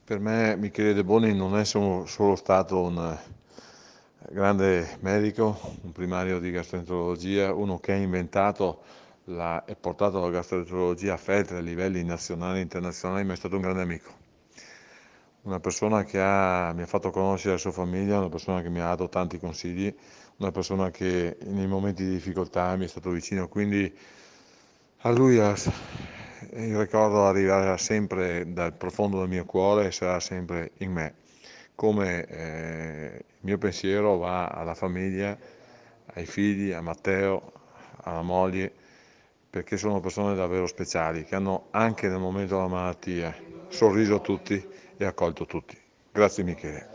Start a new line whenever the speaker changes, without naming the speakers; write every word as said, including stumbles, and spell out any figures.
Per me Michele De Boni non è solo, solo stato un grande medico, un primario di gastroenterologia, uno che ha inventato la, e portato la gastroenterologia a feltri a livelli nazionali e internazionali, ma è stato un grande amico. Una persona che ha, mi ha fatto conoscere la sua famiglia, una persona che mi ha dato tanti consigli, una persona che nei momenti di difficoltà mi è stato vicino, quindi a lui ha- il ricordo arriverà sempre dal profondo del mio cuore e sarà sempre in me, come eh, il mio pensiero va alla famiglia, ai figli, a Matteo, alla moglie, perché sono persone davvero speciali, che hanno anche nel momento della malattia sorriso a tutti e accolto tutti. Grazie Michele.